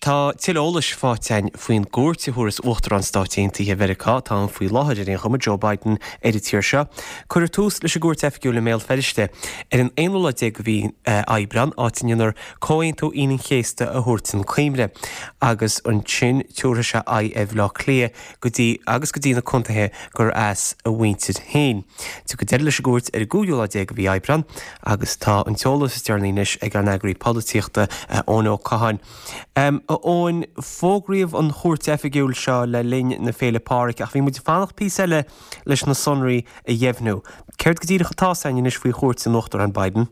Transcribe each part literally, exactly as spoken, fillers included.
Tá tiolalas fátein faoin gúirte thuras uachtar an stáitianta a America tá an faoi láthaidir in chuma Joe Biden editíir seo. Cuir tús leis a gúirt eficiúil le méal feriste ar an éonla de go bhí aibran áitiinar cóhaintú inon chéasta a thuirtin chéimre agus an sin túra se a ef lá clia go dtí agus go dtína contathe gur as a bhaintead hain. Tú go deir leis a gúirt ar gúla de go bhí aibran agus tá an teolalas is dearnaínis ag an agraí polítíochta ón ó cahan. Um, ón fógriomh an chóirt efficiúil seo le linn na féle páric ach bhí muid fánach pí eile leis na sonraí a dhéimhnú. Ceirt go dtíad a chatásain is faoi chóirt san uachtar an Biden?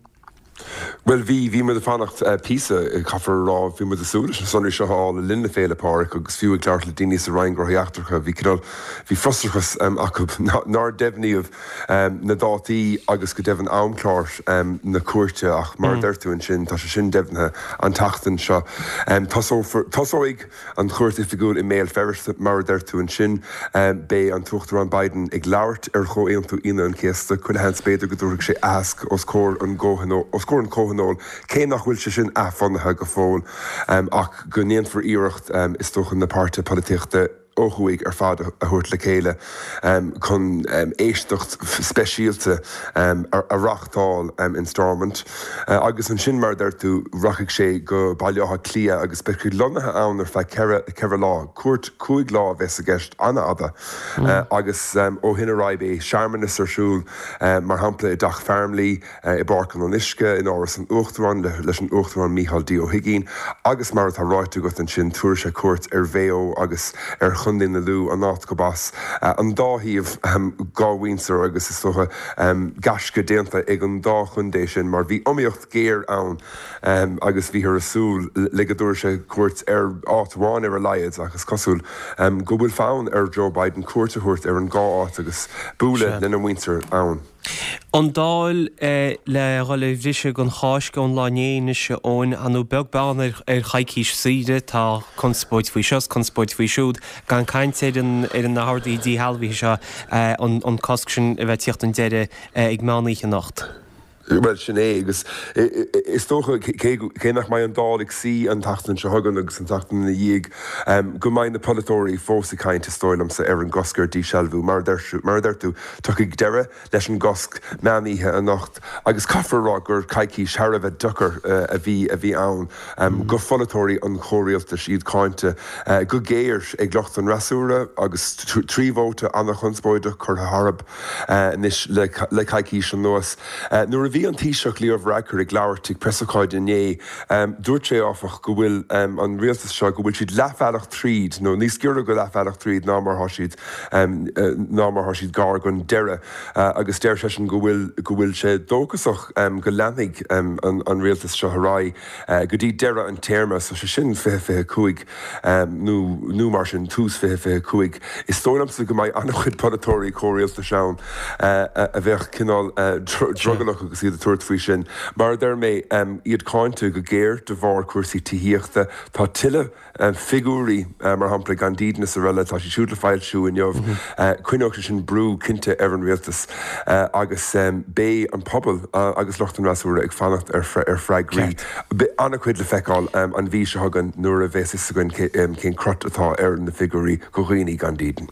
Well, vi vi me de fannacht uh, písa caafar rá vi me de súlis sonir se há le linne féle páric agus fiú klaart le daine sa rein groíachtarcha vi kidal vi frustrachas um, acu nar defníomh um, na dátaí agus go defn amklárt um, na cuairte ach mar mm. deirú an sin tá se sin defnhe an tatan seo. Um, Táóig an chuirt ifigúil i méil ferris mar deirú an sin um, bé an tuchttar an Biden ag leabhart ar cho éonú ine an chéasta chun hen spéidir go dúirigh sé asc os cór an ggóhanó Scoren Cohanol, cé nach bhfuil se sin afannathe go fóil um, ach go néon for íirecht um, is toch in na páirte polítíochta óhuaig ar fad a thuirt le chéile um, chun um, éisteacht speisialte um, ar a rachtáil um, in Stormont. Uh, agus an sin mar d'irtú rachaigh sé go bailátha clia agus beicú lonathe ann ar fe ceire lá, cuairt cúig lá bheits a gceist anna ada. Mm. Uh, agus um, ó hinna raibh é seaarmanas arsúil um, mar hampla i dach fearmlí uh, i barcan an isce in áras an uachtarán le, leis an uachtarán Micheál D. O'Higgins agus mar atá ráitú go an sin túair sé cuairt ar bhéo agus ar chundin na lú an nát go bas. Uh, an dáhíomh um, gáhhaintear agus is socha um, gasca déanta ag an dá chundééis sin mar bhí omíocht géir ann um, agus bhí ar asúl le go dúir sé cuairt ar áitháin ar a laiad agus cosúil um, go bhfuil fáin ar Joe Biden cuairte thuirt ar an gá áit agus búla lena mhaintear ann. An dáil eh, le rolle bhríise gon cháis gon lánéine se ón anú beg ban ar, ar chaicís siide tá conspóid faoi seos, conspóid faoi siúd gan caint ar an, ar an náhardaí dí halbhí se eh, an, an cosc sin a bheith tíocht an deire eh, ag mánaíche nacht. Well sin é agus is tócha cé nach mai an dálig sí an tatan se hagan agus an tatan na dhéag um, go mai na politóirí fósa caint is stoilm sa ar an goscar dí sealbhú mar d'irtú tucha ag deire leis an gosc meaníthe a nacht agus cafarrá gur caiicí seara bheith duchar uh, a bhí a bhí ann um, mm. go politóirí an choiríalta siad cáinte uh, go géir ag locht an rasúra agus tríomhóta anna chunspóide chur harab uh, nis le, le caiicí an nuas. Uh, nuair a bhí an tíiseach líomh raicear ag leabhart ag presacáid inné, um, dúirt sé áfach go bhfuil um, an rialtas seo go bhfuil siad leafheadach tríd, nó níos ciúra go leafheadach tríd ná mar thoisiad um, uh, ná mar thoisiad gar gon deire uh, agus deir sé sin go bhfuil go bhfuil sé dóchasach um, go leanaigh um, an, an rialtas seo thrá uh, go dtí deire an téirme so sé sin fiche fiche cuaig um, nó, nó mar sin tús fiche fiche cuaig. Is tólamsa go mbeidh annach chud podatóirí córialta seán uh, a, a bheith cinál uh, drogalach agus iad a tuairt faoi sin. Mar der mé um, iad cáinte go géir de bhar cuasaí tííochta tá tuile um, figúrí um, mar hampla gan díadna sa riile tá sí siúd le fáil siú in jobh cuineachta sin brú cinnte ar an rialtas uh, agus um, bé an pobl uh, agus locht an rasúra ag fannacht ar, ar freigrí. Anna chuid le feicáil um, an bhí se hagan nuair a bheits is a gin cén crot atá ar na figúrí go chuoine gan díadan.